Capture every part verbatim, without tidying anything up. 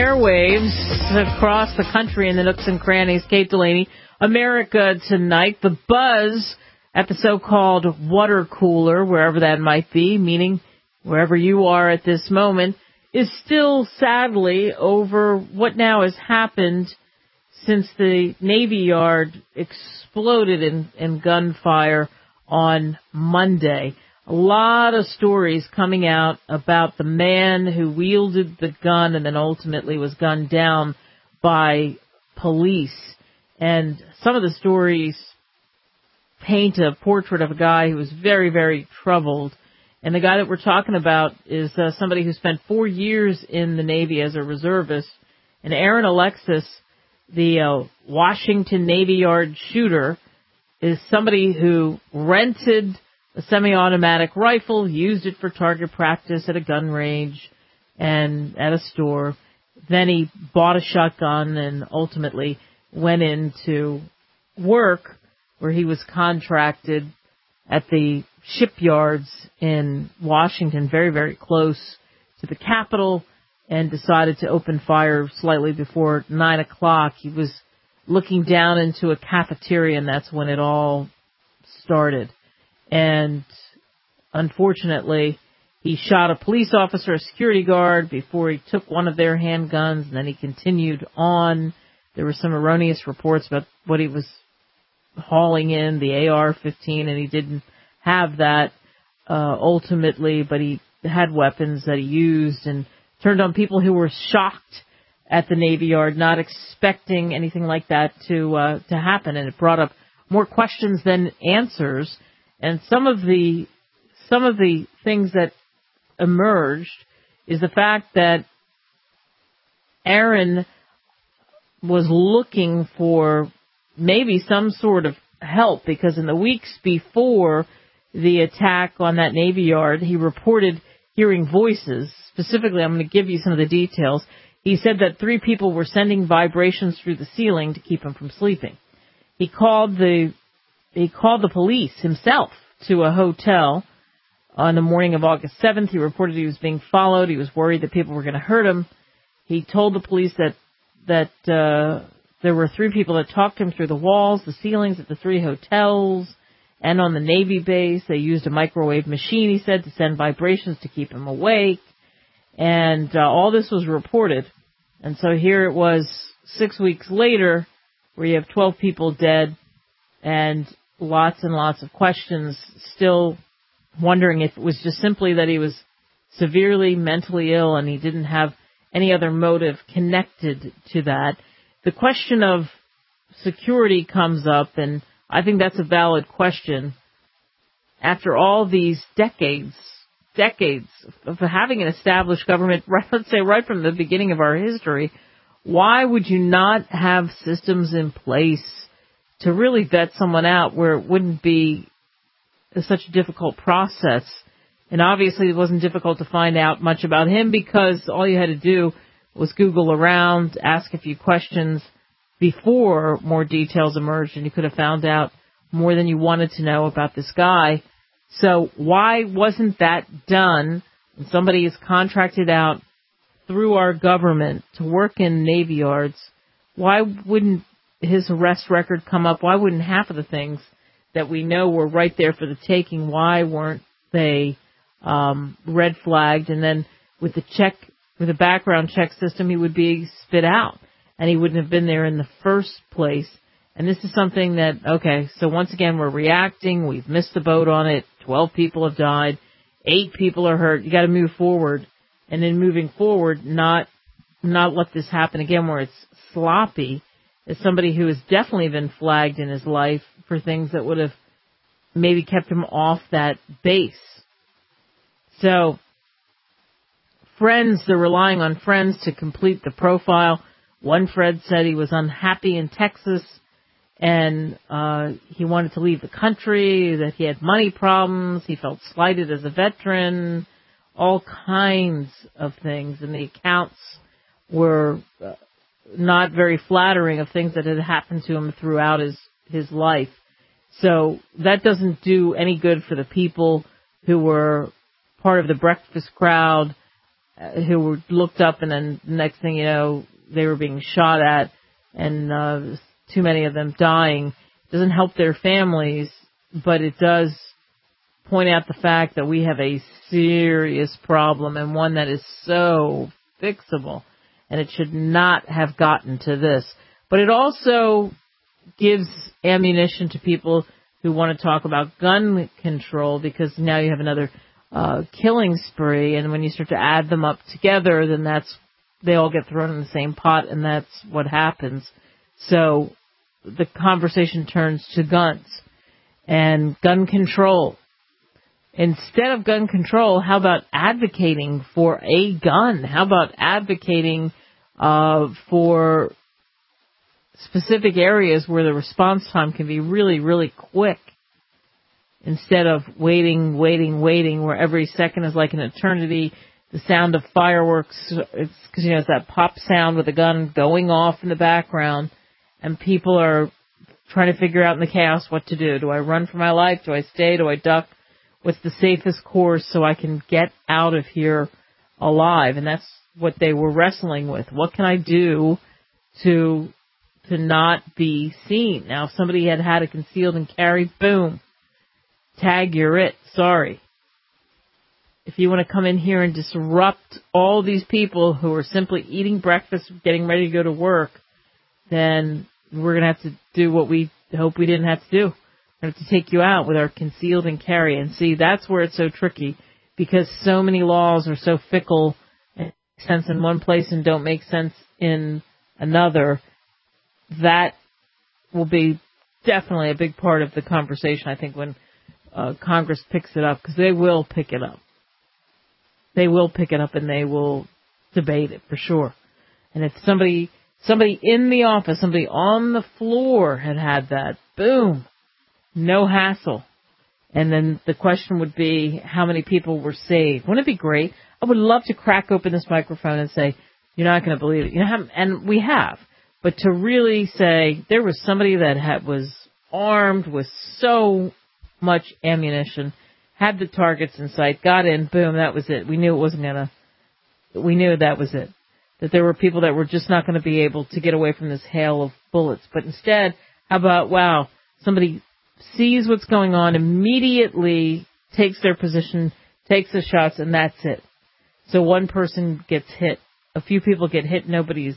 airwaves across the country in the nooks and crannies. Kate Delaney, America Tonight. The buzz at the so-called water cooler, wherever that might be, meaning wherever you are at this moment, is still sadly over what now has happened since the Navy Yard exploded in, in gunfire on Monday. A lot of stories coming out about the man who wielded the gun and then ultimately was gunned down by police. And some of the stories paint a portrait of a guy who was very, very troubled. And the guy that we're talking about is uh, somebody who spent four years in the Navy as a reservist. And Aaron Alexis, the uh, Washington Navy Yard shooter, is somebody who rented a semi-automatic rifle, used it for target practice at a gun range and at a store. Then he bought a shotgun and ultimately went into work where he was contracted at the shipyards in Washington, very, very close to the Capitol, and decided to open fire slightly before nine o'clock. He was looking down into a cafeteria, and that's when it all started. And unfortunately, he shot a police officer, a security guard, before he took one of their handguns, and then he continued on. There were some erroneous reports about what he was hauling in, the A R fifteen, and he didn't have that uh, ultimately, but he had weapons that he used and turned on people who were shocked at the Navy Yard, not expecting anything like that to uh, to happen, and it brought up more questions than answers. And some of the some of the things that emerged is the fact that Aaron was looking for maybe some sort of help, because in the weeks before the attack on that Navy Yard, he reported hearing voices. Specifically, I'm going to give you some of the details. He said that three people were sending vibrations through the ceiling to keep him from sleeping. He called the He called the police himself to a hotel on the morning of August seventh. He reported he was being followed. He was worried that people were going to hurt him. He told the police that that uh, there were three people that talked him through the walls, the ceilings at the three hotels, and on the Navy base. They used a microwave machine, he said, to send vibrations to keep him awake. And uh, all this was reported. And so here it was six weeks later, where you have twelve people dead and lots and lots of questions, still wondering if it was just simply that he was severely mentally ill and he didn't have any other motive connected to that. The question of security comes up, and I think that's a valid question. After all these decades, decades of having an established government, let's say right from the beginning of our history, why would you not have systems in place to really vet someone out where it wouldn't be such a difficult process? And obviously it wasn't difficult to find out much about him, because all you had to do was Google around, ask a few questions before more details emerged, and you could have found out more than you wanted to know about this guy. So why wasn't that done? And somebody is contracted out through our government to work in Navy Yards. Why wouldn't his arrest record come up? Why wouldn't half of the things that we know were right there for the taking, why weren't they um, red flagged? And then with the check, with the background check system, he would be spit out and he wouldn't have been there in the first place. And this is something that, okay, so once again, we're reacting. We've missed the boat on it. twelve people have died. Eight people are hurt. You got to move forward. And then moving forward, not, not let this happen again where it's sloppy. As somebody who has definitely been flagged in his life for things that would have maybe kept him off that base. So, friends, they're relying on friends to complete the profile. One friend said he was unhappy in Texas and uh, he wanted to leave the country, that he had money problems, he felt slighted as a veteran, all kinds of things. And the accounts were uh, not very flattering of things that had happened to him throughout his, his life. So that doesn't do any good for the people who were part of the breakfast crowd uh, who were looked up, and then the next thing you know, they were being shot at, and uh, too many of them dying. It doesn't help their families, but it does point out the fact that we have a serious problem, and one that is so fixable, and it should not have gotten to this. But it also gives ammunition to people who want to talk about gun control, because now you have another uh, killing spree, and when you start to add them up together, then that's, they all get thrown in the same pot, and that's what happens. So the conversation turns to guns and gun control. Instead of gun control, how about advocating for a gun? How about advocating uh, for specific areas where the response time can be really, really quick, instead of waiting, waiting, waiting, where every second is like an eternity. The sound of fireworks, it's because, you know, it's that pop sound with a gun going off in the background, and people are trying to figure out in the chaos what to do. Do I run for my life? Do I stay? Do I duck? What's the safest course so I can get out of here alive? And that's what they were wrestling with. What can I do to to not be seen? Now, if somebody had had a concealed and carry, boom, tag, you're it. Sorry. If you want to come in here and disrupt all these people who are simply eating breakfast, getting ready to go to work, then we're going to have to do what we hope we didn't have to do. We're going to have to take you out with our concealed and carry. And see, that's where it's so tricky, because so many laws are so fickle and make sense in one place and don't make sense in another. That will be definitely a big part of the conversation, I think, when uh, Congress picks it up, because they will pick it up. They will pick it up and they will debate it for sure. And if somebody, somebody in the office, somebody on the floor had had that, boom, no hassle. And then the question would be, how many people were saved? Wouldn't it be great? I would love to crack open this microphone and say, you're not going to believe it. You know, and we have. But to really say there was somebody that had, was armed with so much ammunition, had the targets in sight, got in, boom, that was it. We knew it wasn't going to, we knew that was it. That there were people that were just not going to be able to get away from this hail of bullets. But instead, how about, wow, somebody sees what's going on, immediately takes their position, takes the shots, and that's it. So one person gets hit. A few people get hit. Nobody's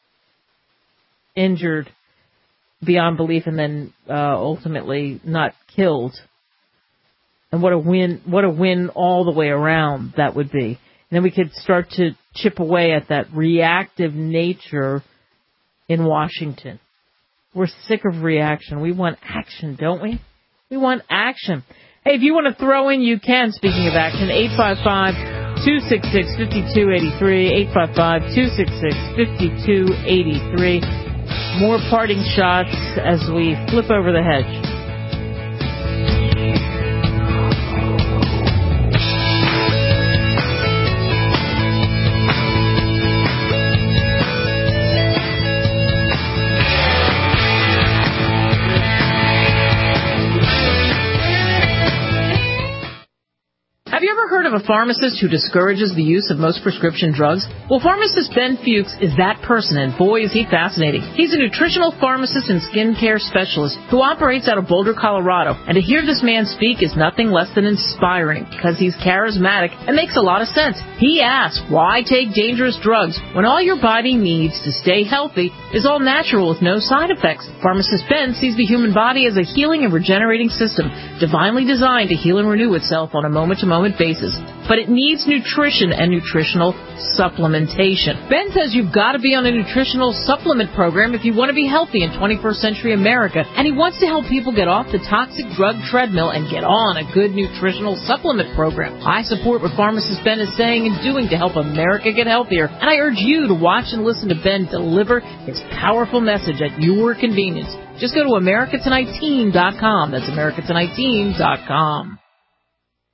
injured beyond belief, and then uh, ultimately not killed. And what a win, what a win all the way around that would be. And then we could start to chip away at that reactive nature in Washington. We're sick of reaction. We want action, don't we? We want action. Hey, if you want to throw in, you can. Speaking of action, eight five five, two six six, five two eight three, eight five five, two six six, five two eight three. More parting shots as we flip over the hedge. Heard of a pharmacist who discourages the use of most prescription drugs? Well, pharmacist Ben Fuchs is that person, and boy, is he fascinating. He's a nutritional pharmacist and skincare specialist who operates out of Boulder, Colorado. And to hear this man speak is nothing less than inspiring, because he's charismatic and makes a lot of sense. He asks, why take dangerous drugs when all your body needs to stay healthy is all natural with no side effects? Pharmacist Ben sees the human body as a healing and regenerating system, divinely designed to heal and renew itself on a moment-to-moment basis. But it needs nutrition and nutritional supplementation. Ben says you've got to be on a nutritional supplement program if you want to be healthy in twenty-first century America, and he wants to help people get off the toxic drug treadmill and get on a good nutritional supplement program. I support what pharmacist Ben is saying and doing to help America get healthier, and I urge you to watch and listen to Ben deliver his powerful message at your convenience. Just go to America Tonight Team dot com. That's America Tonight Team dot com.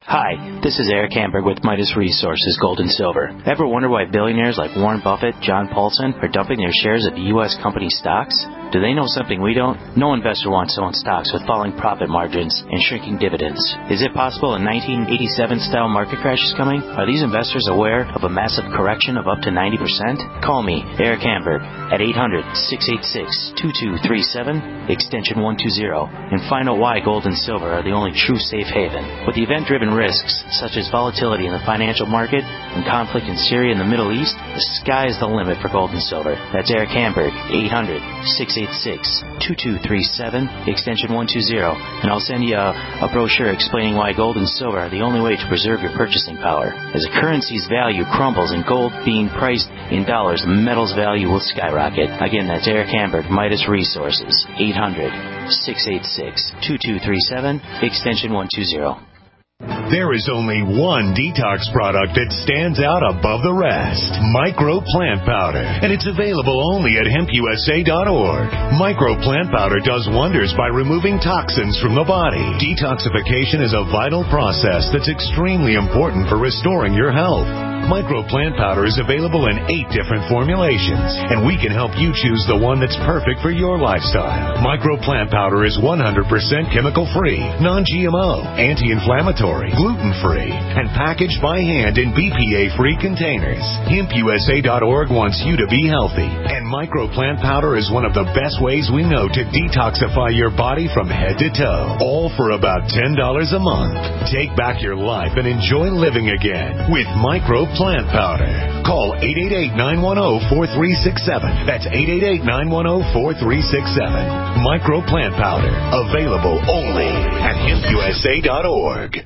Hi, this is Eric Hamburg with Midas Resources Gold and Silver. Ever wonder why billionaires like Warren Buffett, John Paulson are dumping their shares of U S company stocks? Do they know something we don't? No investor wants to own stocks with falling profit margins and shrinking dividends. Is it possible a nineteen eighty-seven style market crash is coming? Are these investors aware of a massive correction of up to ninety percent? Call me, Eric Hamburg, at eight hundred, six eight six, two two three seven, extension one two zero, and find out why gold and silver are the only true safe haven. With the event-driven risks, such as volatility in the financial market and conflict in Syria and the Middle East, the sky is the limit for gold and silver. That's Eric Hamburg, eight hundred, six eight six, two two three seven, extension one two zero, and I'll send you a, a brochure explaining why gold and silver are the only way to preserve your purchasing power. As a currency's value crumbles and gold being priced in dollars, the metal's value will skyrocket. Again, that's Eric Hamburg, Midas Resources, eight hundred, six eight six, two two three seven, extension one two zero. There is only one detox product that stands out above the rest. Micro Plant Powder. And it's available only at hemp u s a dot org. Micro Plant Powder does wonders by removing toxins from the body. Detoxification is a vital process that's extremely important for restoring your health. Micro Plant Powder is available in eight different formulations, and we can help you choose the one that's perfect for your lifestyle. Micro Plant Powder is one hundred percent chemical-free, non G M O, anti-inflammatory, gluten-free, and packaged by hand in B P A-free containers. hemp u s a dot org wants you to be healthy, and Micro Plant Powder is one of the best ways we know to detoxify your body from head to toe, all for about ten dollars a month. Take back your life and enjoy living again with Micro Plant Powder. Call eight eight eight, nine one zero, four three six seven. That's eight eight eight, nine one zero, four three six seven. Micro Plant Powder. Available only at hemp u s a dot org.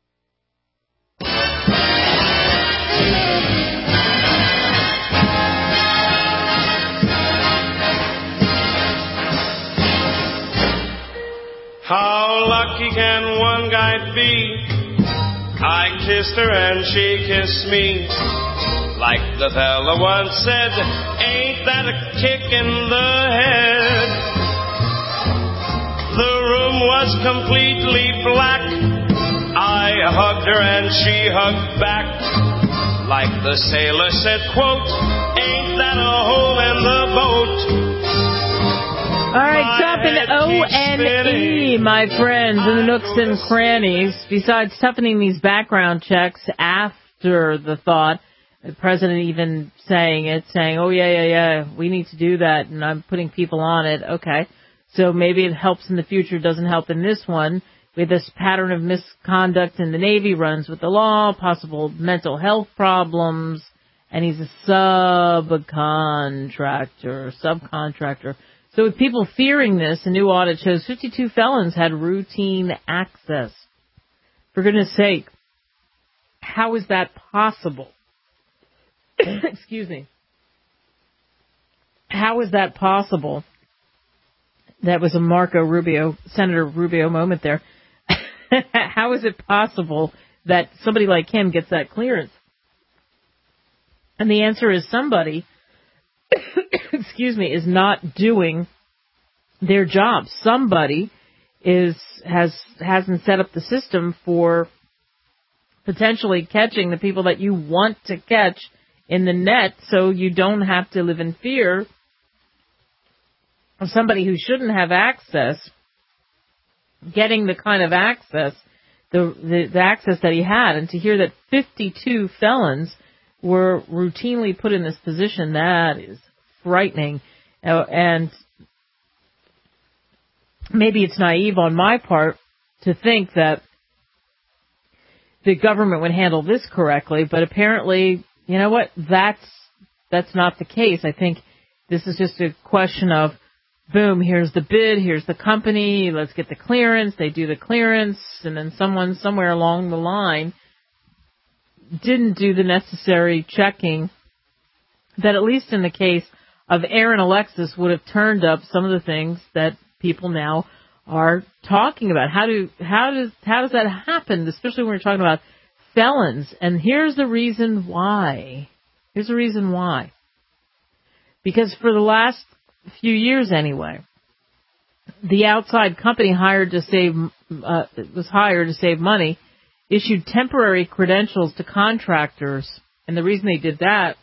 How lucky can one guy be? I kissed her and she kissed me. Like the fella once said, ain't that a kick in the head? The room was completely black. I hugged her and she hugged back. Like the sailor said, quote, ain't that a hole in the boat? All right, toughen O N E, my friends, in the nooks and crannies. Besides toughening these background checks after the thought, the president even saying it, saying, oh, yeah, yeah, yeah, we need to do that, and I'm putting people on it. Okay, so maybe it helps in the future, doesn't help in this one. With this pattern of misconduct in the Navy, runs with the law, possible mental health problems, and he's a subcontractor, subcontractor. So with people fearing this, a new audit shows fifty-two felons had routine access. For goodness sake, how is that possible? Excuse me. How is that possible? That was a Marco Rubio, Senator Rubio moment there. How is it possible that somebody like him gets that clearance? And the answer is somebody excuse me, is not doing their job. Somebody is has hasn't set up the system for potentially catching the people that you want to catch in the net, so you don't have to live in fear of somebody who shouldn't have access getting the kind of access, the, the, the access that he had. And to hear that fifty-two felons were routinely put in this position, that is frightening. Uh, and maybe it's naive on my part to think that the government would handle this correctly, but apparently, you know what, that's that's not the case. I think this is just a question of, boom, here's the bid, here's the company, let's get the clearance, they do the clearance, and then someone somewhere along the line didn't do the necessary checking that, at least in the case of Aaron Alexis, would have turned up some of the things that people now are talking about. How do how does how does that happen, especially when we're talking about felons? And here's the reason why. Here's the reason why. Because for the last few years anyway, the outside company hired to save uh, was hired to save money issued temporary credentials to contractors, and the reason they did that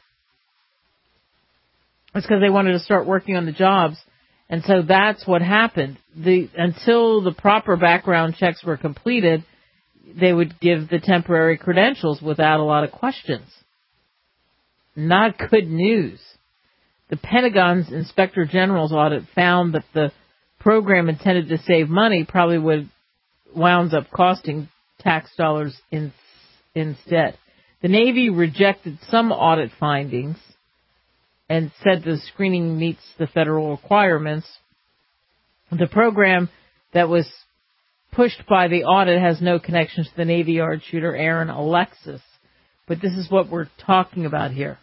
was because they wanted to start working on the jobs, and so that's what happened. The until the proper background checks were completed, they would give the temporary credentials without a lot of questions. Not good news. The Pentagon's Inspector General's audit found that the program intended to save money probably would wound up costing tax dollars in, instead. The Navy rejected some audit findings and said the screening meets the federal requirements. The program that was pushed by the audit has no connection to the Navy Yard shooter Aaron Alexis. But this is what we're talking about here.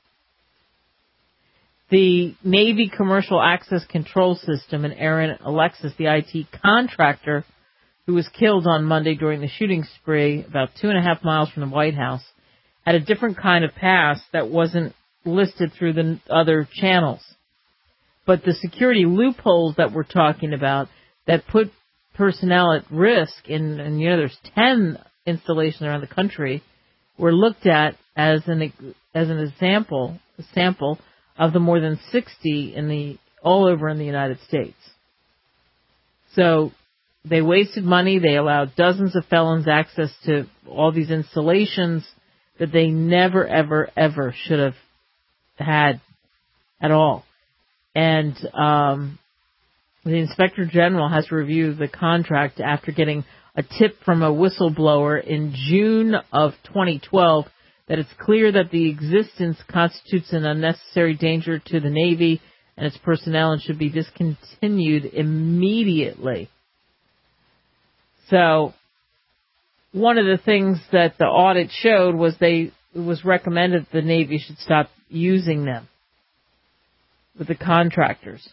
The Navy Commercial Access Control System and Aaron Alexis, the I T contractor who was killed on Monday during the shooting spree about two and a half miles from the White House, had a different kind of pass that wasn't listed through the other channels. But the security loopholes that we're talking about that put personnel at risk, in, and you know there's ten installations around the country, were looked at as an as an example, a sample of the more than sixty in the all over in the United States. So they wasted money. They allowed dozens of felons access to all these installations that they never, ever, ever should have had at all. And um, the Inspector General has to review the contract after getting a tip from a whistleblower in June of twenty twelve that it's clear that the existence constitutes an unnecessary danger to the Navy and its personnel and should be discontinued immediately. So one of the things that the audit showed was they it was recommended the Navy should stop using them with the contractors.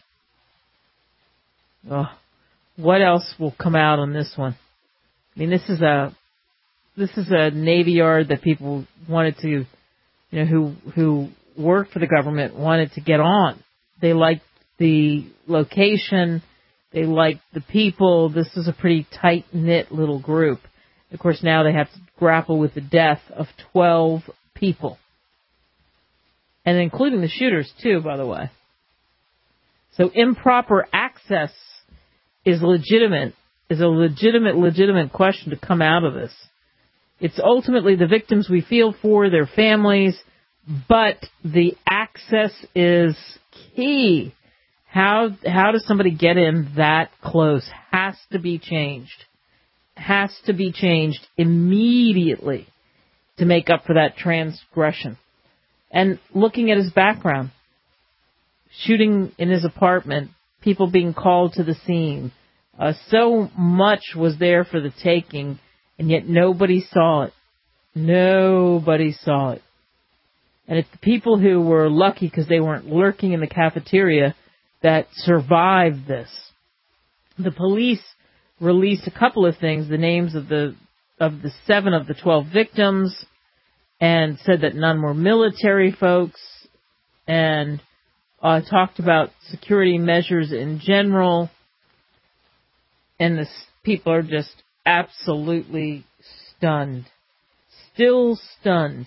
Oh, what else will come out on this one? I mean, this is a this is a Navy Yard that people wanted to, you know, who who worked for the government wanted to get on. They liked the location. They liked the people. This is a pretty tight-knit little group. Of course, now they have to grapple with the death of twelve people. And including the shooters, too, by the way. So improper access is legitimate, is a legitimate, legitimate question to come out of this. It's ultimately the victims we feel for, their families, but the access is key. How how does somebody get in that close? Has to be changed. Has to be changed immediately to make up for that transgression. And looking at his background, shooting in his apartment, people being called to the scene, uh, so much was there for the taking, and yet nobody saw it. Nobody saw it. And it's the people who were lucky because they weren't lurking in the cafeteria that survived this. The police released a couple of things, the names of the of the seven of the twelve victims, and said that none were military folks, and uh, talked about security measures in general. And the people are just absolutely stunned, still stunned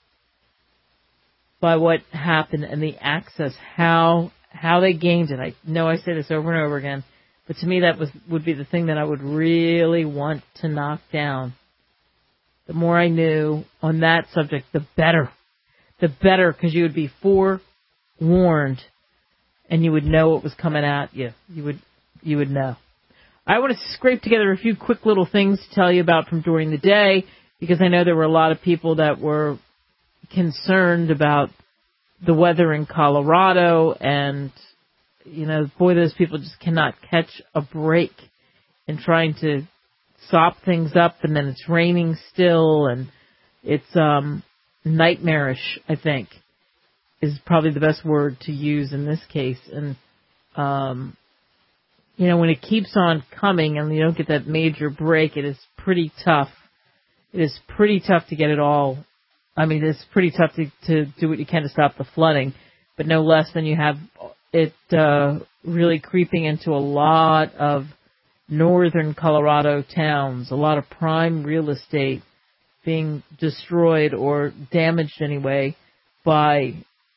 by what happened and the access, how how they gained it. I know I say this over and over again, but to me that was would be the thing that I would really want to knock down. The more I knew on that subject, the better. The better, because you would be forewarned and you would know what was coming at you. You would you would know. I want to scrape together a few quick little things to tell you about from during the day, because I know there were a lot of people that were concerned about the weather in Colorado, and, you know, boy, those people just cannot catch a break in trying to sop things up, and then it's raining still, and it's um, nightmarish, I think, is probably the best word to use in this case. And, um, you know, when it keeps on coming and you don't get that major break, it is pretty tough. It is pretty tough to get it all. I mean, it's pretty tough to, to do what you can to stop the flooding, but no less than you have it uh, really creeping into a lot of northern Colorado towns, a lot of prime real estate, being destroyed or damaged anyway by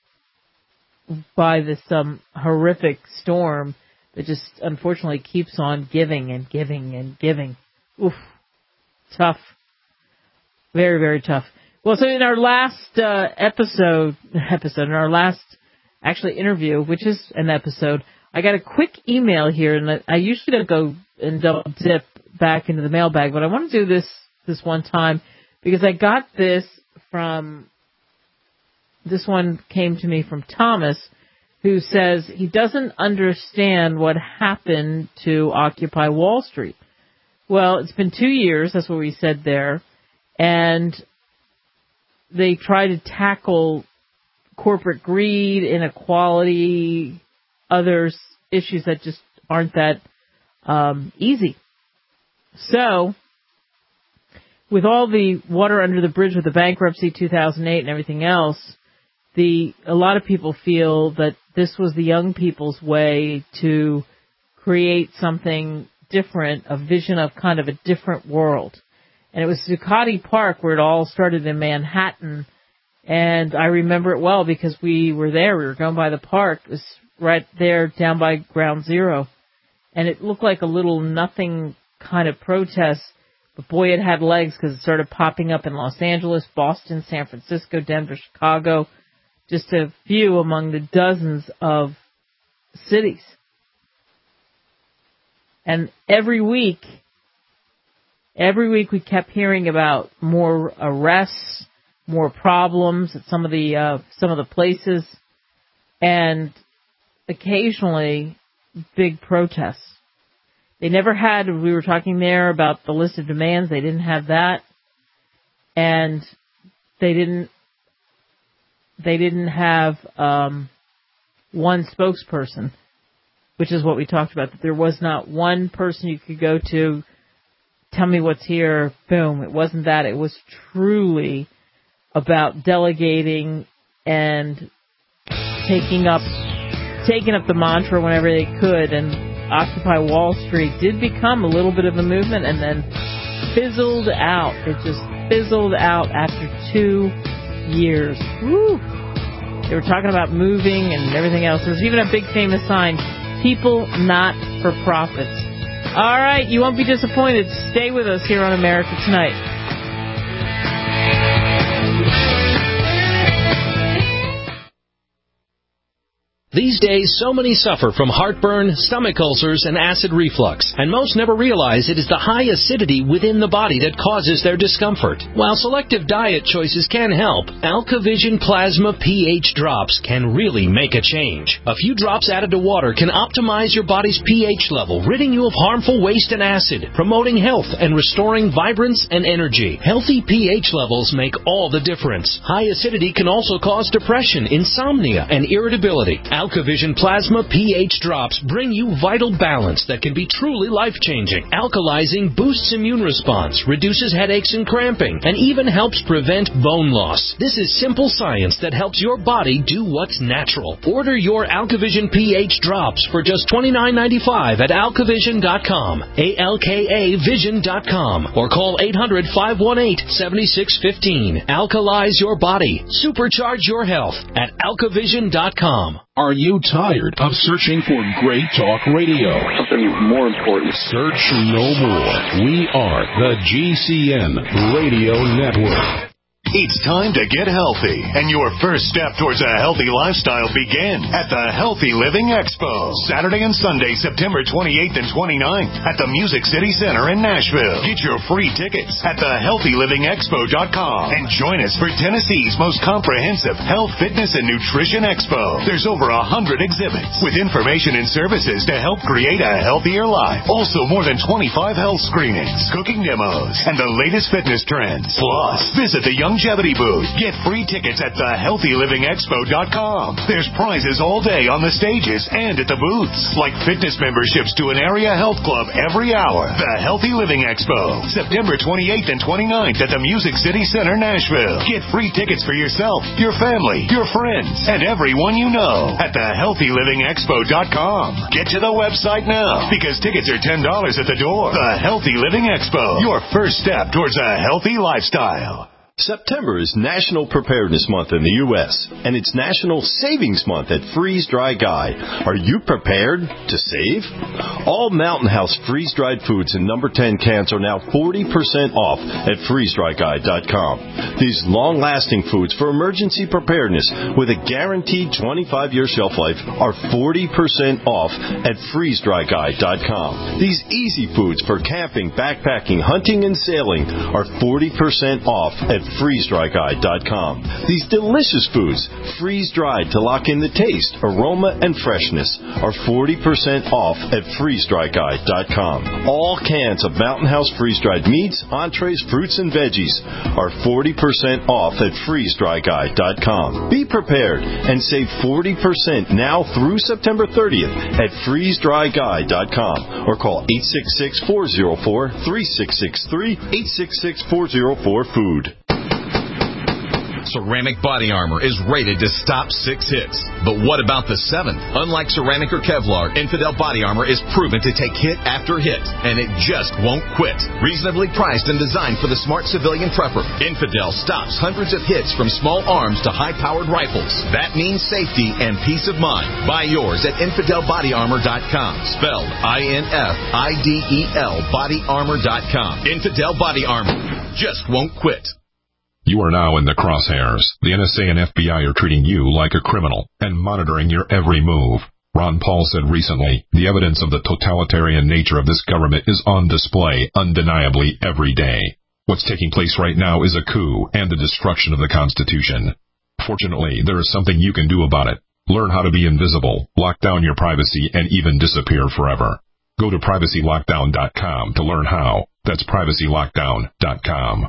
by this um, horrific storm that just unfortunately keeps on giving and giving and giving. Oof, tough, very very tough. Well, so in our last uh, episode, episode in our last actually interview, which is an episode, I got a quick email here, and I, I usually don't go and double dip back into the mailbag, but I want to do this this one time because I got this from. This one came to me from Thomas, who says he doesn't understand what happened to Occupy Wall Street. Well, it's been two years, that's what we said there, and they try to tackle corporate greed, inequality, other issues that just aren't that um, easy. So, with all the water under the bridge with the bankruptcy, two thousand eight, and everything else, The, a lot of people feel that this was the young people's way to create something different, a vision of kind of a different world. And it was Zuccotti Park where it all started in Manhattan. And I remember it well because we were there. We were going by the park. It was right there down by Ground Zero. And it looked like a little nothing kind of protest. But boy, it had legs because it started popping up in Los Angeles, Boston, San Francisco, Denver, Chicago. Just a few among the dozens of cities. And every week, every week we kept hearing about more arrests, more problems at some of the uh, some of the places, and occasionally big protests. They never had. We were talking there about the list of demands. They didn't have that, and they didn't. They didn't have um, one spokesperson, which is what we talked about, that there was not one person you could go to, tell me what's here, boom. It wasn't that. It was truly about delegating and taking up taking up the mantra whenever they could. And Occupy Wall Street did become a little bit of a movement and then fizzled out. It just fizzled out after two years. Woo! They were talking about moving and everything else. There's even a big famous sign, people not for profits. All right, you won't be disappointed. Stay with us here on America Tonight. These days, so many suffer from heartburn, stomach ulcers, and acid reflux, and most never realize it is the high acidity within the body that causes their discomfort. While selective diet choices can help, AlkaVision Plasma pH drops can really make a change. A few drops added to water can optimize your body's pH level, ridding you of harmful waste and acid, promoting health and restoring vibrance and energy. Healthy pH levels make all the difference. High acidity can also cause depression, insomnia, and irritability. AlkaVision Plasma pH drops bring you vital balance that can be truly life-changing. Alkalizing boosts immune response, reduces headaches and cramping, and even helps prevent bone loss. This is simple science that helps your body do what's natural. Order your AlkaVision pH drops for just twenty-nine ninety-five at alkavision dot com, A L K A vision dot com, or call eight hundred, five one eight, seven six one five. Alkalize your body. Supercharge your health at alkavision dot com. Are you tired of searching for great talk radio? Something more important. Search no more. We are the G C N Radio Network. It's time to get healthy, and your first step towards a healthy lifestyle begin at the Healthy Living Expo, Saturday and Sunday, September twenty-eighth and twenty-ninth at the Music City Center in Nashville. Get your free tickets at the healthy living expo dot com and join us for Tennessee's most comprehensive health, fitness, and nutrition expo. There's over a hundred exhibits with information and services to help create a healthier life. Also, more than twenty-five health screenings, cooking demos, and the latest fitness trends. Plus, visit the Young longevity booth. Get free tickets at the healthy living expo dot com. There's prizes all day on the stages and at the booths, like fitness memberships to an area health club every hour. The Healthy Living Expo, September twenty-eighth and twenty-ninth at the Music City Center, Nashville. Get free tickets for yourself, your family, your friends, and everyone you know at the healthy living expo dot com. Get to the website now because tickets are ten dollars at the door. The Healthy Living Expo, your first step towards a healthy lifestyle. September is National Preparedness Month in the U S, and it's National Savings Month at Freeze Dry Guy. Are you prepared to save? All Mountain House freeze-dried foods in number ten cans are now forty percent off at freeze dry guy dot com. These long-lasting foods for emergency preparedness with a guaranteed twenty-five year shelf life are forty percent off at freeze dry guy dot com. These easy foods for camping, backpacking, hunting, and sailing are forty percent off at freeze dry guy dot com. These delicious foods, freeze-dried to lock in the taste, aroma, and freshness, are forty percent off at freeze dry guy dot com. All cans of Mountain House freeze-dried meats, entrees, fruits, and veggies are forty percent off at freeze dry guy dot com. Be prepared and save forty percent now through September thirtieth at freeze dry guy dot com or call eight six six, four zero four, three six six three, eight six six, four zero four, food. Ceramic Body Armor is rated to stop six hits. But what about the seventh? Unlike ceramic or Kevlar, Infidel Body Armor is proven to take hit after hit, and it just won't quit. Reasonably priced and designed for the smart civilian prepper, Infidel stops hundreds of hits from small arms to high-powered rifles. That means safety and peace of mind. Buy yours at infidel body armor dot com. Spelled I N F I D E L body armor dot com. Infidel Body Armor just won't quit. You are now in the crosshairs. The N S A and F B I are treating you like a criminal and monitoring your every move. Ron Paul said recently, the evidence of the totalitarian nature of this government is on display undeniably every day. What's taking place right now is a coup and the destruction of the Constitution. Fortunately, there is something you can do about it. Learn how to be invisible, lock down your privacy, and even disappear forever. Go to privacy lockdown dot com to learn how. That's privacy lockdown dot com.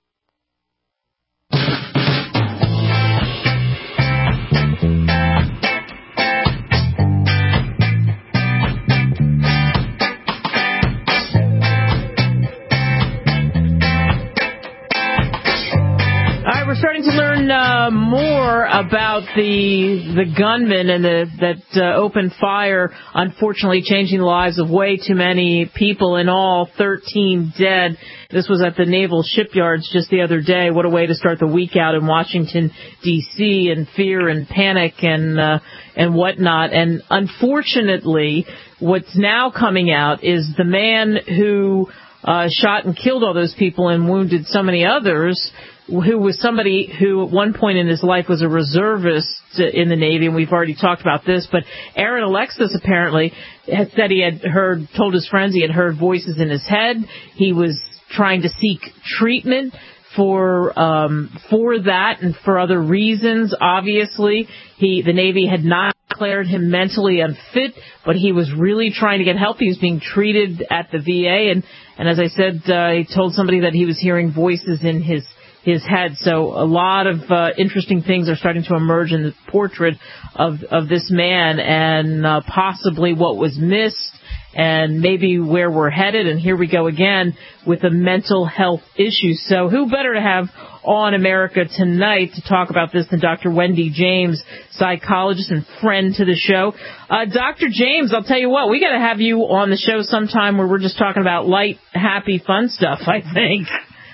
We're starting to learn uh, more about the the gunman and the, that uh, opened fire, unfortunately changing the lives of way too many people. In all, thirteen dead. This was at the Naval Shipyards just the other day. What a way to start the week out in Washington, D C, and fear and panic and uh, and whatnot. And unfortunately, what's now coming out is the man who uh, shot and killed all those people and wounded so many others, who was somebody who at one point in his life was a reservist in the Navy, and we've already talked about this, but Aaron Alexis apparently had said he had heard, told his friends he had heard voices in his head. He was trying to seek treatment for um, for that and for other reasons. Obviously, he the Navy had not declared him mentally unfit, but he was really trying to get help. He was being treated at the V A, and, and as I said, uh, he told somebody that he was hearing voices in his his head. So a lot of uh, interesting things are starting to emerge in the portrait of, of this man and uh, possibly what was missed and maybe where we're headed. And here we go again with the mental health issues. So who better to have on America Tonight to talk about this than Doctor Wendy James, psychologist and friend to the show. Uh, Doctor James, I'll tell you what, we got to have you on the show sometime where we're just talking about light, happy, fun stuff, I think.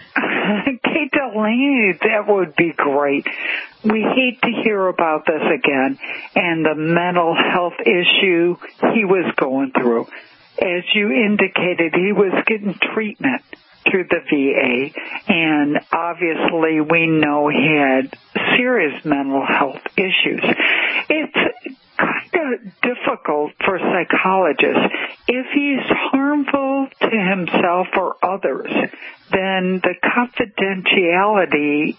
Kate Delaney, that would be great. We hate to hear about this again and the mental health issue he was going through. As you indicated, he was getting treatment through the V A, and obviously we know he had serious mental health issues. It's kind of difficult for psychologists. If he's harmful to himself or others, then the confidentiality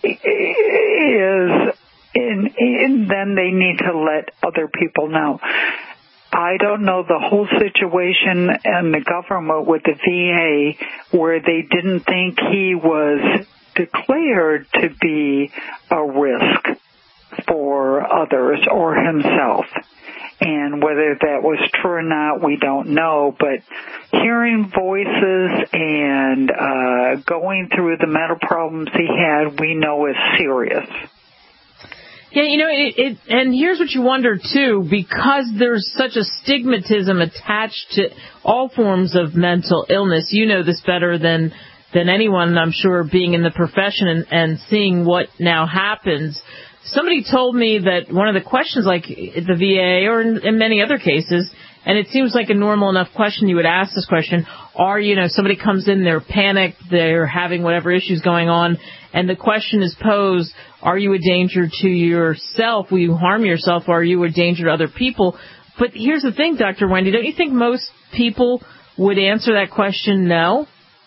is, in, in, then they need to let other people know. I don't know the whole situation in the government with the V A where they didn't think he was declared to be a risk for others or himself. And whether that was true or not, we don't know. But hearing voices and uh, going through the mental problems he had, we know is serious. Yeah, you know, it, it, and here's what you wonder, too, because there's such a stigmatism attached to all forms of mental illness. You know this better than than anyone, I'm sure, being in the profession and, and seeing what now happens. Somebody told me that one of the questions, like at the V A or in, in many other cases, and it seems like a normal enough question, you would ask this question, are, you know, somebody comes in, they're panicked, they're having whatever issues going on, and the question is posed, are you a danger to yourself? Will you harm yourself? Or are you a danger to other people? But here's the thing, Doctor Wendy, don't you think most people would answer that question no?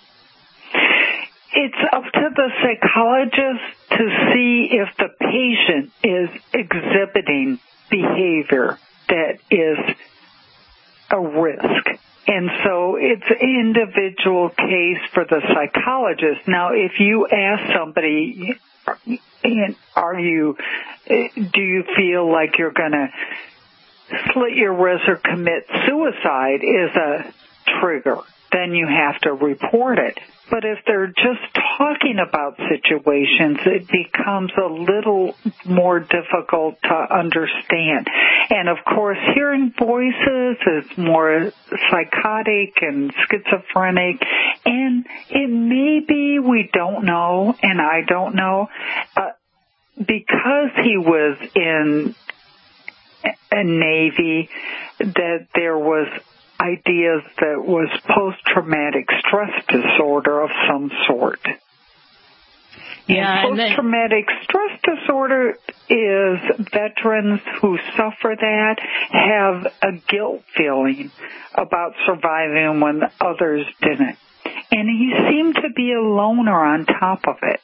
It's up to the psychologist to see if the patient is exhibiting behavior that is a risk. And so it's an individual case for the psychologist. Now, if you ask somebody, are you, do you feel like you're going to slit your wrist or commit suicide is a trigger, then you have to report it. But if they're just talking about situations, it becomes a little more difficult to understand. And, of course, hearing voices is more psychotic and schizophrenic. And it may be, we don't know, and I don't know, uh, because he was in a Navy, that there was ideas that was post-traumatic stress disorder of some sort. Yeah, and post-traumatic stress disorder is veterans who suffer that have a guilt feeling about surviving when others didn't. And he seemed to be a loner on top of it.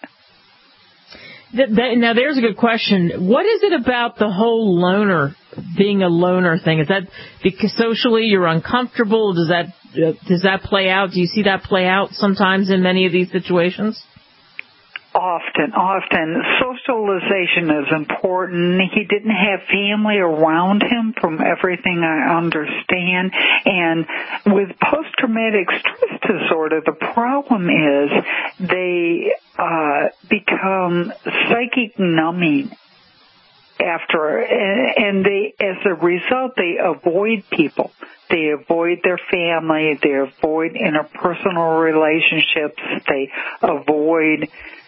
That, that, now, there's a good question. What is it about the whole loner, being a loner thing? Is that because socially you're uncomfortable? Does that uh, does that play out? Do you see that play out sometimes in many of these situations? Often, often. Socialization is important. He didn't have family around him from everything I understand. And with post-traumatic stress disorder, the problem is they uh, become psychic numbing after, and they, as a result, they avoid people. They avoid their family. They avoid interpersonal relationships. They avoid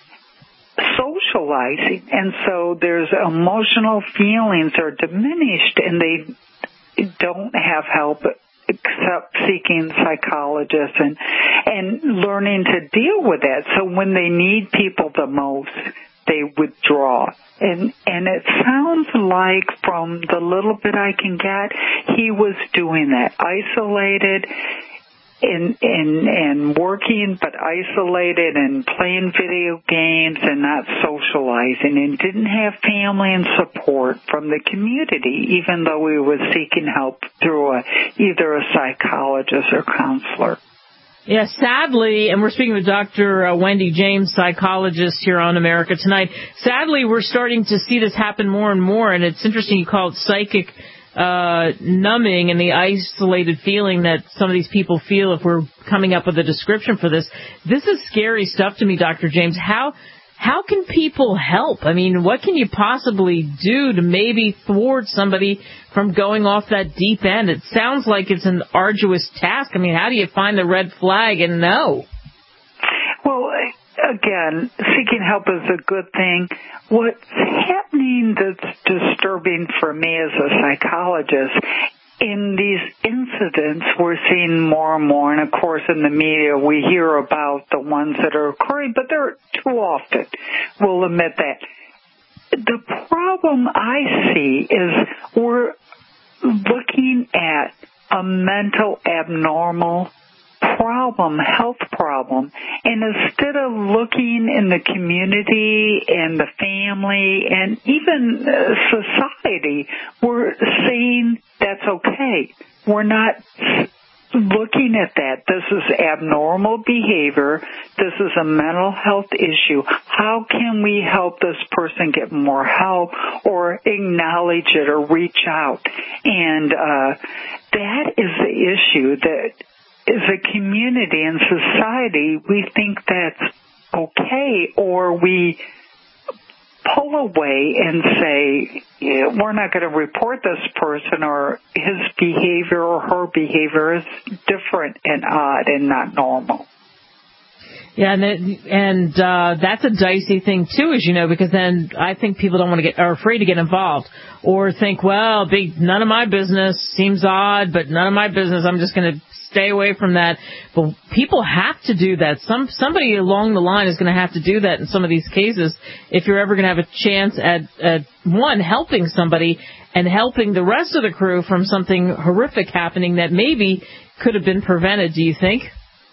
socializing, and so there's emotional feelings are diminished, and they don't have help except seeking psychologists and and learning to deal with that. So when they need people the most, they withdraw. And and it sounds like, from the little bit I can get, he was doing that, isolated In, in, and working, but isolated and playing video games and not socializing, and didn't have family and support from the community, even though he was seeking help through a, either a psychologist or counselor. Yeah, sadly, and we're speaking with Doctor Wendy James, psychologist here on America Tonight. Sadly, we're starting to see this happen more and more, and it's interesting you call it psychic Uh, numbing and the isolated feeling that some of these people feel if we're coming up with a description for this. This is scary stuff to me, Doctor James. How how can people help? I mean, what can you possibly do to maybe thwart somebody from going off that deep end? It sounds like it's an arduous task. I mean, how do you find the red flag and know? Well, again, seeking help is a good thing. What's happening that's disturbing for me as a psychologist, in these incidents we're seeing more and more, and of course in the media we hear about the ones that are occurring, but they're too often. We'll admit that. The problem I see is we're looking at a mental abnormal problem, health problem, and instead of looking in the community and the family and even society, we're saying that's okay. We're not looking at that, this is abnormal behavior. This is a mental health issue. How can we help this person get more help or acknowledge it or reach out? And uh, that is the issue, that as a community and society, we think that's okay, or we pull away and say, yeah, we're not going to report this person, or his behavior or her behavior is different and odd and not normal. Yeah, and it, and uh, that's a dicey thing too, as you know, because then I think people don't want to get, are afraid to get involved, or think, well, big, none of my business, seems odd, but none of my business. I'm just going to stay away from that. But people have to do that. Some somebody along the line is going to have to do that in some of these cases if you're ever going to have a chance at, at one, helping somebody and helping the rest of the crew from something horrific happening that maybe could have been prevented. Do you think?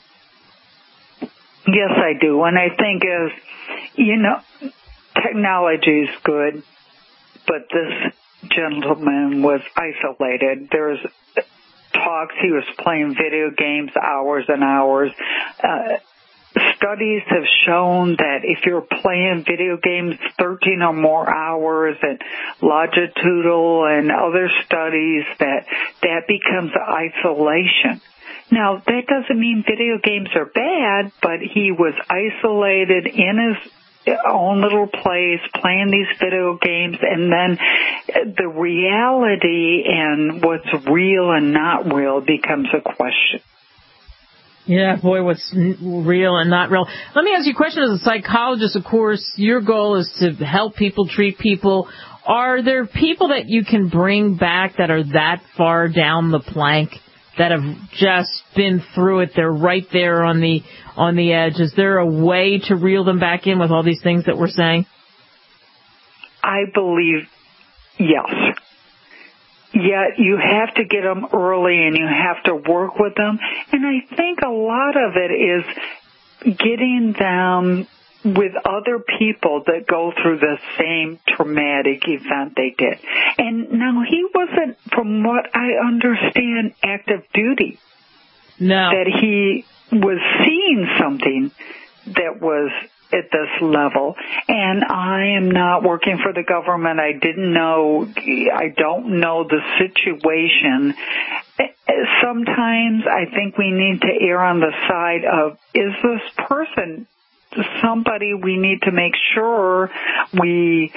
Yes, I do. And I think as, you know, technology is good, but this gentleman was isolated. There's talks, he was playing video games hours and hours. Uh, studies have shown that if you're playing video games thirteen or more hours, and longitudinal and other studies, that that becomes isolation. Now, that doesn't mean video games are bad, but he was isolated in his own little place playing these video games, and then the reality and what's real and not real becomes a question. Yeah, boy, what's real and not real. Let me ask you a question. As a psychologist, of course, your goal is to help people, treat people. Are there people that you can bring back that are that far down the plank, that have just been through it? They're right there on the on the edge. Is there a way to reel them back in with all these things that we're saying? I believe yes. Yet you have to get them early and you have to work with them. And I think a lot of it is getting them with other people that go through the same traumatic event they did. And now he wasn't, from what I understand, active duty. No. That he was seeing something that was at this level. And I am not working for the government. I didn't know, I don't know the situation. Sometimes I think we need to err on the side of, is this person somebody we need to make sure we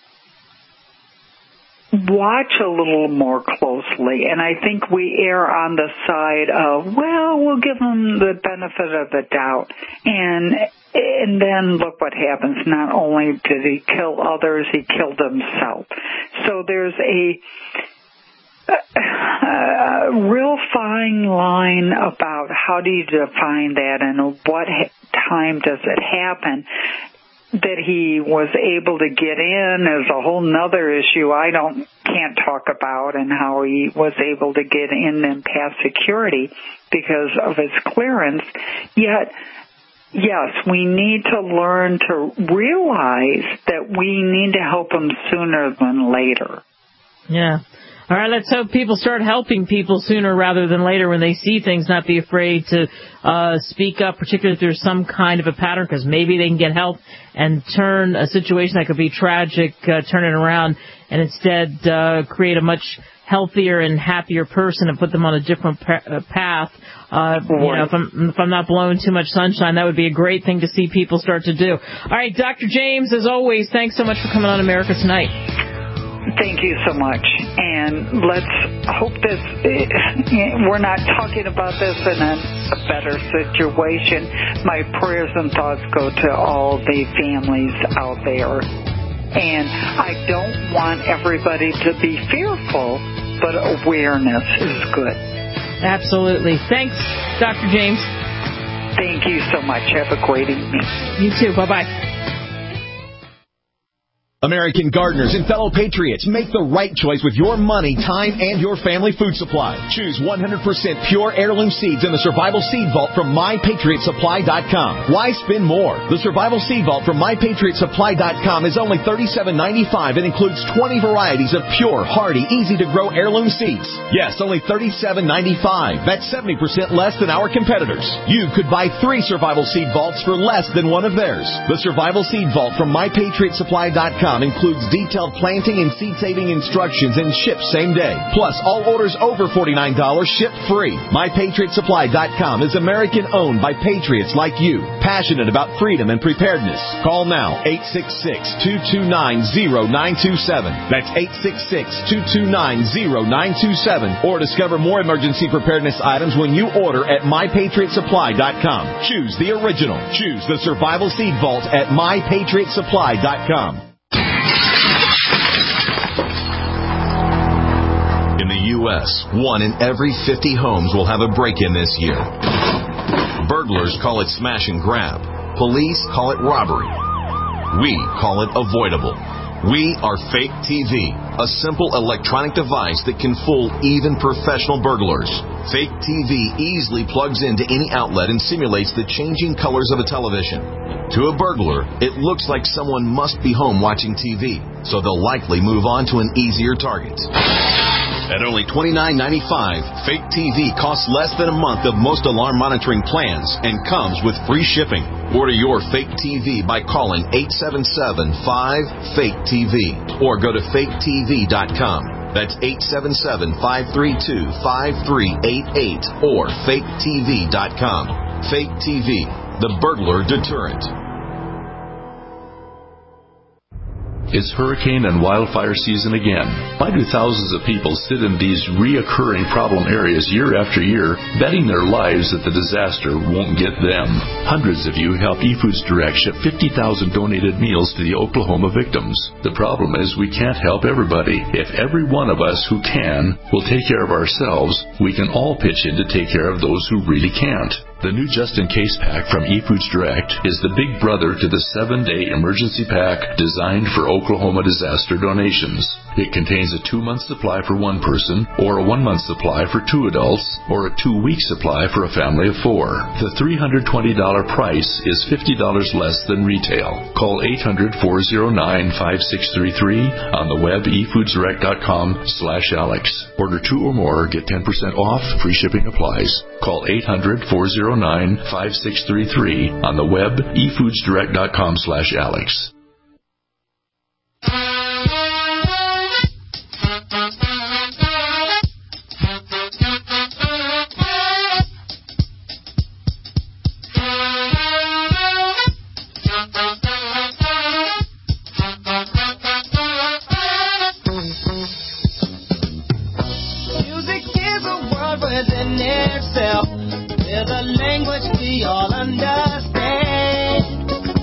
watch a little more closely? And I think we err on the side of, well, we'll give them the benefit of the doubt. And and then look what happens. Not only did he kill others, he killed himself. So there's a a real fine line about how do you define that and what time does it happen. That he was able to get in is a whole nother issue I don't can't talk about, and how he was able to get in and pass security because of his clearance. Yet, yes, we need to learn to realize that we need to help him sooner than later. Yeah. All right, let's hope people start helping people sooner rather than later when they see things, not be afraid to uh, speak up, particularly if there's some kind of a pattern, because maybe they can get help and turn a situation that could be tragic, uh, turn it around, and instead uh, create a much healthier and happier person and put them on a different pa- path. Uh, you know, if I'm, if I'm not blowing too much sunshine, that would be a great thing to see people start to do. All right, Doctor James, as always, thanks so much for coming on America Tonight. Thank you so much. And let's hope this, we're not talking about this in a, a better situation. My prayers and thoughts go to all the families out there. And I don't want everybody to be fearful, but awareness is good. Absolutely. Thanks, Doctor James. Thank you so much. Have a great evening. You too. Bye-bye. American gardeners and fellow patriots, make the right choice with your money, time, and your family food supply. Choose one hundred percent pure heirloom seeds in the Survival Seed Vault from my patriot supply dot com. Why spend more? The Survival Seed Vault from my patriot supply dot com is only thirty-seven ninety-five and includes twenty varieties of pure, hardy, easy-to-grow heirloom seeds. Yes, only thirty-seven ninety-five. That's seventy percent less than our competitors. You could buy three Survival Seed Vaults for less than one of theirs. The Survival Seed Vault from my patriot supply dot com includes detailed planting and seed-saving instructions and ships same day. Plus, all orders over forty-nine dollars ship free. my patriot supply dot com is American-owned by patriots like you, passionate about freedom and preparedness. Call now, eight six six, two two nine, zero nine two seven. That's eight six six, two two nine, zero nine two seven. Or discover more emergency preparedness items when you order at my patriot supply dot com. Choose the original. Choose the Survival Seed Vault at my patriot supply dot com. In the U S, one in every fifty homes will have a break-in this year. Burglars call it smash and grab. Police call it robbery. We call it avoidable. We are Fake T V, a simple electronic device that can fool even professional burglars. Fake T V easily plugs into any outlet and simulates the changing colors of a television. To a burglar, it looks like someone must be home watching T V, so they'll likely move on to an easier target. At only twenty-nine ninety-five, Fake T V costs less than a month of most alarm monitoring plans and comes with free shipping. Order your Fake T V by calling eight seven seven, five, fake T V or go to fake T V dot com. That's eight seven seven, five three two, five three eight eight or fake T V dot com. Fake T V, the burglar deterrent. It's hurricane and wildfire season again. Why do thousands of people sit in these reoccurring problem areas year after year, betting their lives that the disaster won't get them? Hundreds of you help eFoods Direct ship fifty thousand donated meals to the Oklahoma victims. The problem is we can't help everybody. If every one of us who can will take care of ourselves, we can all pitch in to take care of those who really can't. The new just-in-case pack from eFoods Direct is the big brother to the seven-day emergency pack designed for Oklahoma disaster donations. It contains a two-month supply for one person, or a one-month supply for two adults, or a two-week supply for a family of four. The three hundred twenty dollars price is fifty dollars less than retail. Call eight hundred, four oh nine, five six three three on the web e foods direct dot com slash Alex. Order two or more, get ten percent off, free shipping applies. Call eight hundred, four oh nine, five six three three on the web e foods direct dot com slash Alex. Music is a world within itself, with a language we all understand,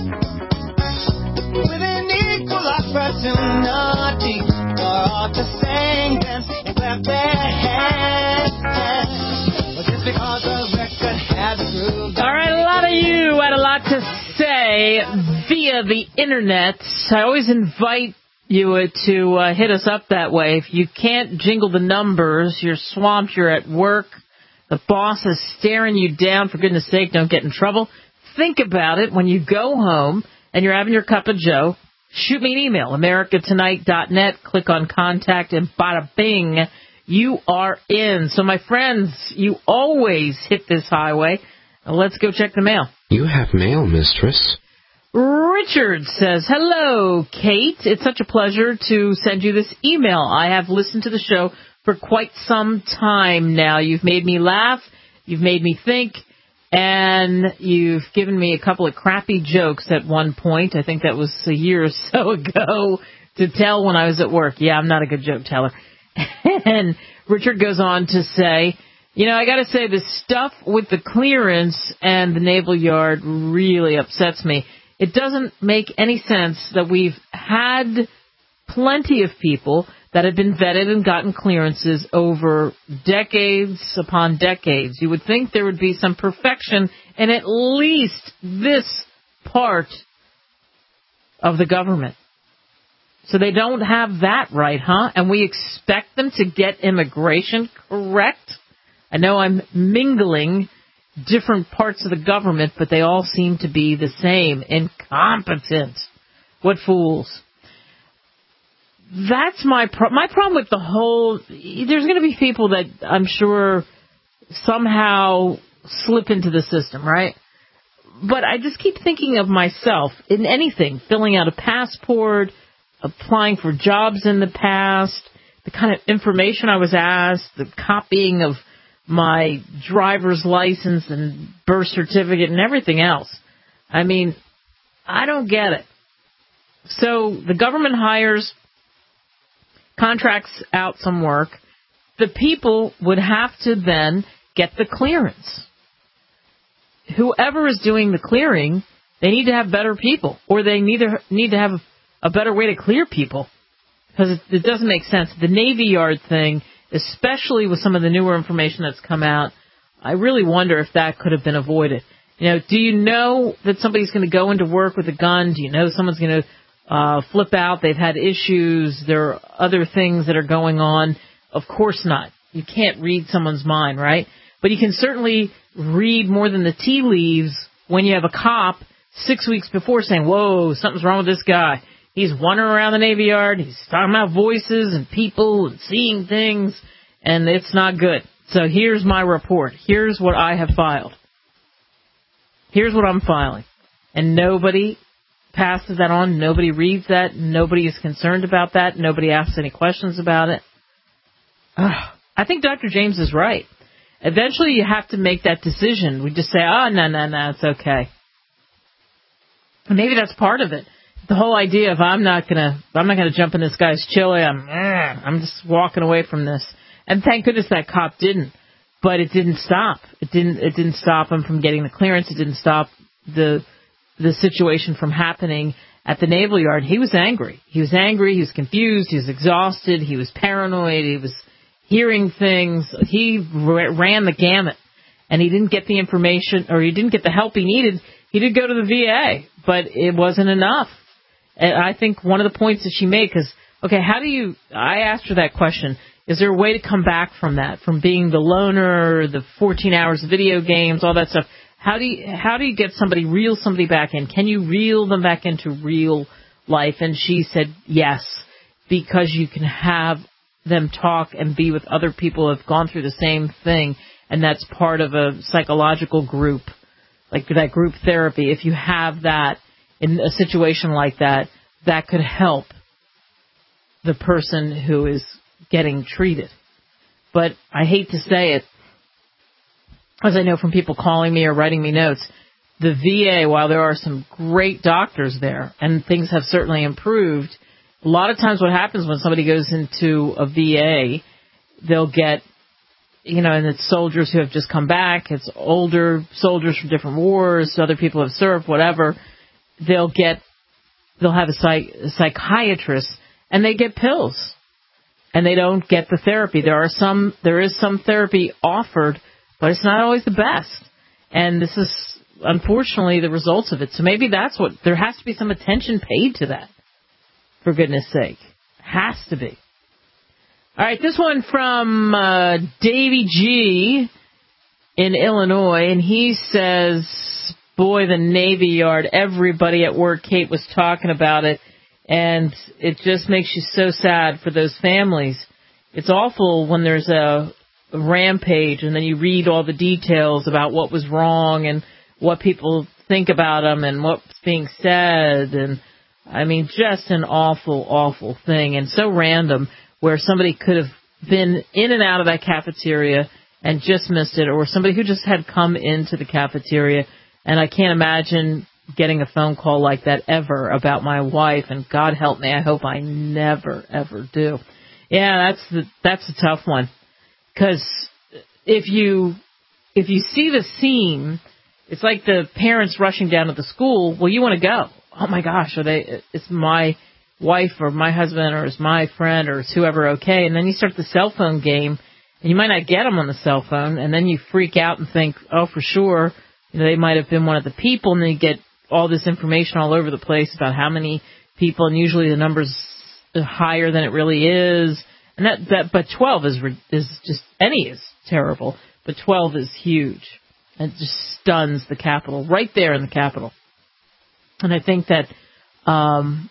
with an equal opportunity for all to sing, dance, and clap their hands. But just because the record has a groove. All right, a lot of you had a lot to say via the internet. I always invite you uh, to uh, hit us up that way. If you can't jingle the numbers, you're swamped, you're at work, the boss is staring you down, for goodness sake, don't get in trouble. Think about it when you go home and you're having your cup of joe. Shoot me an email, america tonight dot net. Click on contact, and bada bing, you are in. So, my friends, you always hit this highway. Now, let's go check the mail. You have mail, mistress. Richard says, hello, Kate. It's such a pleasure to send you this email. I have listened to the show for quite some time now. You've made me laugh, you've made me think, and you've given me a couple of crappy jokes at one point. I think that was a year or so ago to tell when I was at work. Yeah, I'm not a good joke teller. And Richard goes on to say, you know, I got to say, the stuff with the clearance and the Naval Yard really upsets me. It doesn't make any sense that we've had plenty of people that have been vetted and gotten clearances over decades upon decades. You would think there would be some perfection in at least this part of the government. So they don't have that right, huh? And we expect them to get immigration correct? I know I'm mingling different parts of the government, but they all seem to be the same. Incompetent. What fools. That's my pro- my problem with the whole... There's going to be people that I'm sure somehow slip into the system, right? But I just keep thinking of myself in anything, filling out a passport, applying for jobs in the past, the kind of information I was asked, the copying of my driver's license and birth certificate and everything else. I mean, I don't get it. So the government hires, contracts out some work. The people would have to then get the clearance. Whoever is doing the clearing, they need to have better people, or they need to, need to have a better way to clear people, because it, it doesn't make sense. The Navy Yard thing, especially with some of the newer information that's come out, I really wonder if that could have been avoided. You know, do you know that somebody's going to go into work with a gun? Do you know someone's going to uh, flip out? They've had issues. There are other things that are going on. Of course not. You can't read someone's mind, right? But you can certainly read more than the tea leaves when you have a cop six weeks before saying, whoa, something's wrong with this guy. He's wandering around the Navy Yard. He's talking about voices and people and seeing things, and it's not good. So here's my report. Here's what I have filed. Here's what I'm filing. And nobody passes that on. Nobody reads that. Nobody is concerned about that. Nobody asks any questions about it. Ugh. I think Doctor James is right. Eventually you have to make that decision. We just say, oh, no, no, no, it's okay. And maybe that's part of it. The whole idea of I'm not gonna, I'm not gonna jump in this guy's chili. I'm, I'm just walking away from this. And thank goodness that cop didn't. But it didn't stop. It didn't. It didn't stop him from getting the clearance. It didn't stop the the situation from happening at the Naval Yard. He was angry. He was angry. He was confused. He was exhausted. He was paranoid. He was hearing things. He ran the gamut, and he didn't get the information, or he didn't get the help he needed. He did go to the V A, but it wasn't enough. And I think one of the points that she made, because, okay, how do you, I asked her that question, is there a way to come back from that, from being the loner, the fourteen hours of video games, all that stuff? How do you, how do you get somebody, reel somebody back in? Can you reel them back into real life? And she said yes, because you can have them talk and be with other people who have gone through the same thing, and that's part of a psychological group, like that group therapy. If you have that in a situation like that, that could help the person who is getting treated. But I hate to say it, as I know from people calling me or writing me notes, the V A, while there are some great doctors there, and things have certainly improved, a lot of times what happens when somebody goes into a V A, they'll get, you know, and it's soldiers who have just come back, it's older soldiers from different wars, other people have served, whatever, they'll get, they'll have a, psych, a psychiatrist, and they get pills. And they don't get the therapy. There are some, there is some therapy offered, but it's not always the best. And this is, unfortunately, the results of it. So maybe that's what, there has to be some attention paid to that, for goodness sake. Has to be. All right, this one from uh, Davey G in Illinois, and he says, boy, the Navy Yard, everybody at work, Kate was talking about it. And it just makes you so sad for those families. It's awful when there's a, a rampage and then you read all the details about what was wrong and what people think about them and what's being said. And, I mean, just an awful, awful thing. And so random, where somebody could have been in and out of that cafeteria and just missed it, or somebody who just had come into the cafeteria. And I can't imagine getting a phone call like that ever about my wife, and God help me, I hope I never, ever do. Yeah, that's the, that's a tough one. Because if you, if you see the scene, it's like the parents rushing down to the school, well, you want to go. Oh my gosh, are they, is my wife or my husband or is my friend or is whoever okay? And then you start the cell phone game, and you might not get them on the cell phone, and then you freak out and think, oh, for sure, you know, they might have been one of the people, and then you get all this information all over the place about how many people, and usually the numbers higher than it really is. And that, that but twelve is is just, any is terrible, but twelve is huge. It just stuns the Capitol, right there in the Capitol. And I think that um,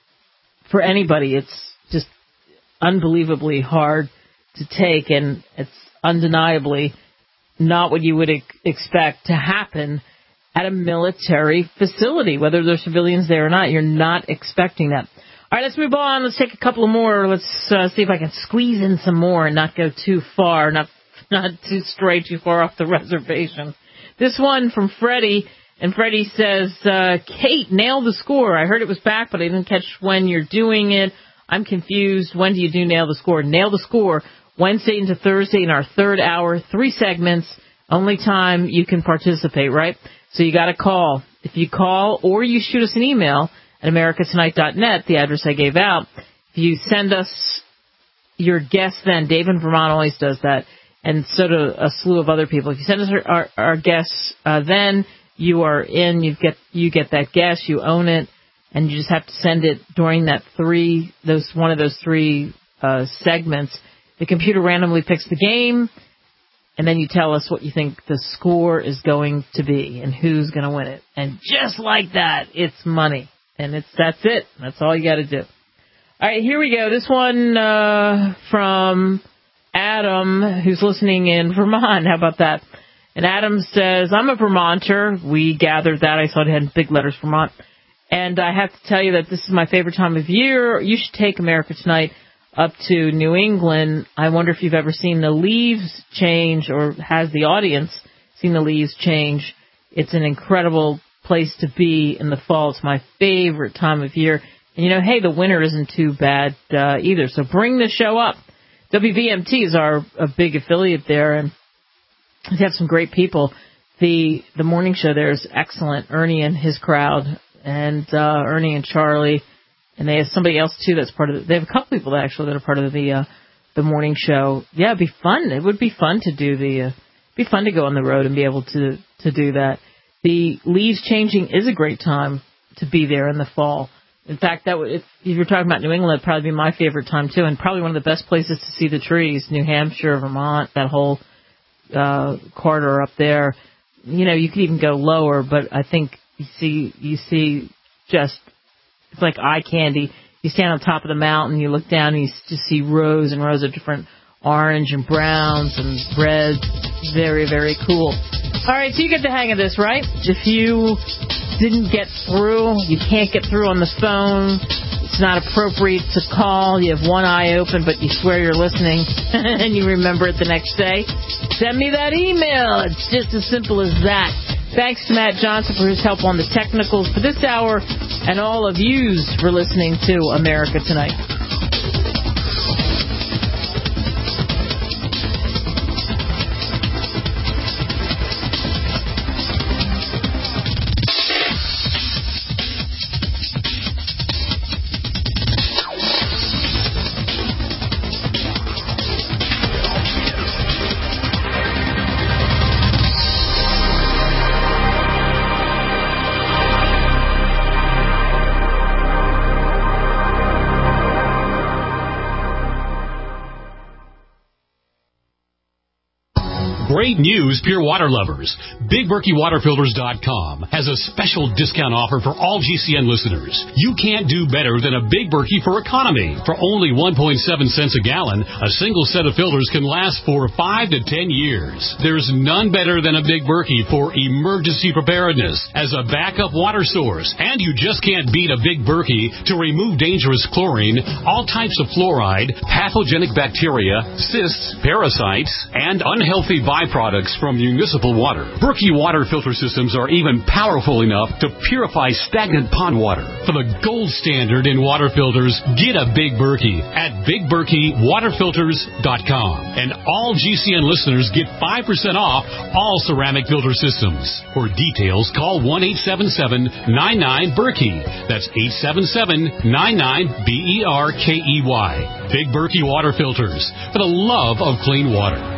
for anybody, it's just unbelievably hard to take, and it's undeniably not what you would ex- expect to happen at a military facility, whether there's civilians there or not. You're not expecting that. All right, let's move on. Let's take a couple of more. Let's uh, see if I can squeeze in some more and not go too far, not not too stray too far off the reservation. This one from Freddie, and Freddie says, uh, Kate, nail the score. I heard it was back, but I didn't catch when you're doing it. I'm confused. When do you do Nail the Score? Nail the Score, Wednesday into Thursday in our third hour, three segments, only time you can participate, right? So you got to call. If you call or you shoot us an email at america tonight dot net, the address I gave out, if you send us your guest then, Dave in Vermont always does that, and so do a slew of other people. If you send us our, our, our guests uh, then, you are in, you get you get that guest, you own it, and you just have to send it during that three, those one of those three uh, segments. The computer randomly picks the game, and then you tell us what you think the score is going to be and who's going to win it. And just like that, it's money. And it's that's it. That's all you got to do. All right, here we go. This one uh, from Adam, who's listening in Vermont. How about that? And Adam says, I'm a Vermonter. We gathered that. I saw it had in big letters, Vermont. And I have to tell you that this is my favorite time of year. You should take America Tonight up to New England. I wonder if you've ever seen the leaves change, or has the audience seen the leaves change. It's an incredible place to be in the fall. It's my favorite time of year. And, you know, hey, the winter isn't too bad uh, either. So bring the show up. W V M T is our a big affiliate there, and they have some great people. The the morning show there is excellent. Ernie and his crowd, and uh, Ernie and Charlie. And they have somebody else, too, that's part of it. They have a couple people, actually, that are part of the uh, the morning show. Yeah, it'd be fun. It would be fun to do the, uh, be fun to go on the road and be able to, to do that. The leaves changing is a great time to be there in the fall. In fact, that would, if you're talking about New England, it'd probably be my favorite time, too, and probably one of the best places to see the trees. New Hampshire, Vermont, that whole uh, corridor up there. You know, you could even go lower, but I think you see, you see just... It's like eye candy. You stand on top of the mountain, you look down, and you just see rows and rows of different orange and browns and reds. Very, very cool. All right, so you get the hang of this, right? If you didn't get through, you can't get through on the phone, it's not appropriate to call, you have one eye open, but you swear you're listening, and you remember it the next day, send me that email. It's just as simple as that. Thanks to Matt Johnson for his help on the technicals for this hour, and all of yous for listening to America Tonight. Great news, pure water lovers. Big Berkey Water Filters dot com has a special discount offer for all G C N listeners. You can't do better than a Big Berkey for economy. For only one point seven cents a gallon, a single set of filters can last for five to ten years. There's none better than a Big Berkey for emergency preparedness as a backup water source. And you just can't beat a Big Berkey to remove dangerous chlorine, all types of fluoride, pathogenic bacteria, cysts, parasites, and unhealthy byproducts from municipal water. Berkey water filter systems are even powerful enough to purify stagnant pond water. For the gold standard in water filters, get a Big Berkey at Big Berkey Water Filters dot com. And all G C N listeners get five percent off all ceramic filter systems. For details, call one eight seven seven, nine nine, Berkey. That's eight seven seven, nine nine, B E R K E Y. Big Berkey Water Filters, for the love of clean water.